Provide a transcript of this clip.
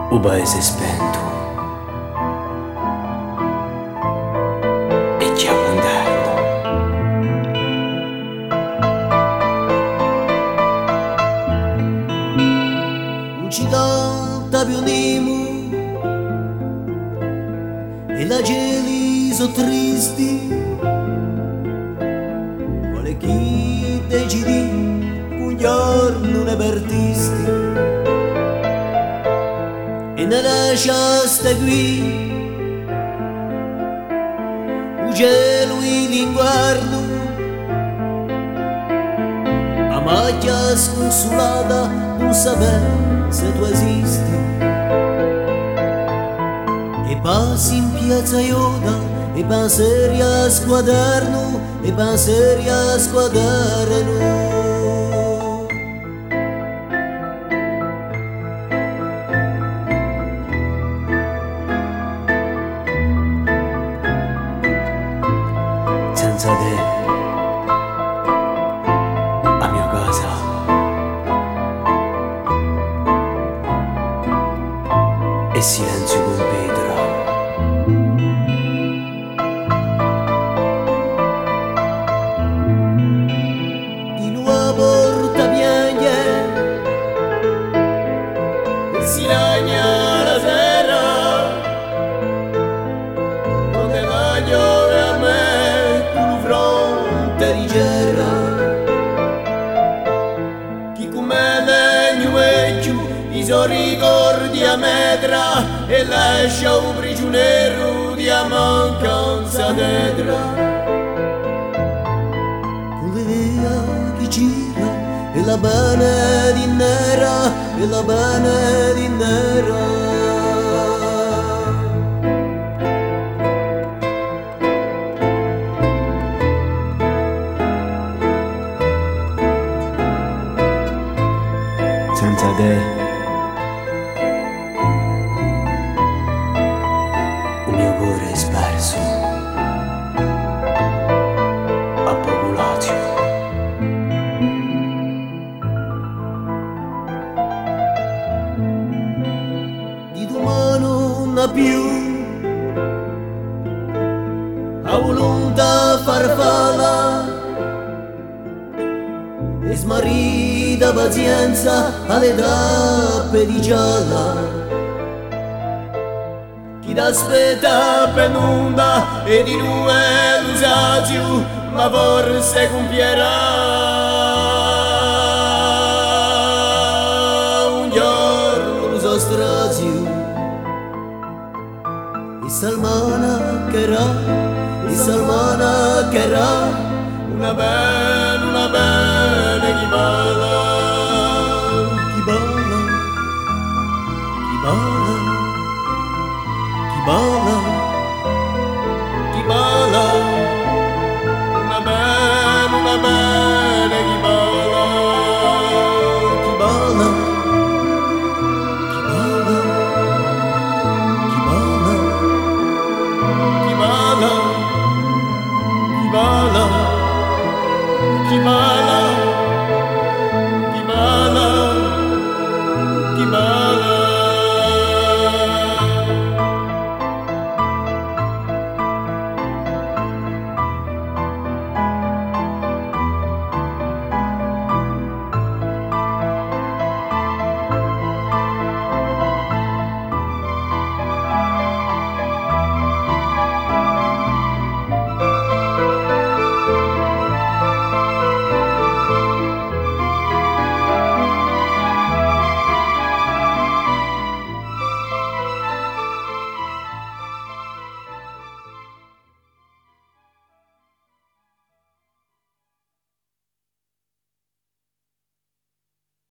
o paese spento e chiamo inverno. Non ci canta più nemo e la geli so tristi, quale chi decidi un giorno ne partisti e ne lasciaste qui un cielo in inverno, a macchia sconsolata non sapere se tu esisti, e passi in piazza Ioda e pensieri a squaderno, e pensieri a squaderno. Senza te, la mia casa è silenzio con pietra. Di nuova porta piange e si lagna la sera, come va giove a me con fronte di guerra, chi come legno vecchio i suoi ricordi a metra e lascia un prigioniero di mancanza d'edra. Con l'idea che gira e la bene di nera, e la bene di nera. Senza te, il mio cuore è sperso a popolazio. Di tua mano non ha più a volontà farfalla e smarrita pazienza alle tappe di gialla, chi t'aspetta per nulla e di nuovo l'usazio ma forse compierà un giorno l'uso strazio. E Salmana che era una bella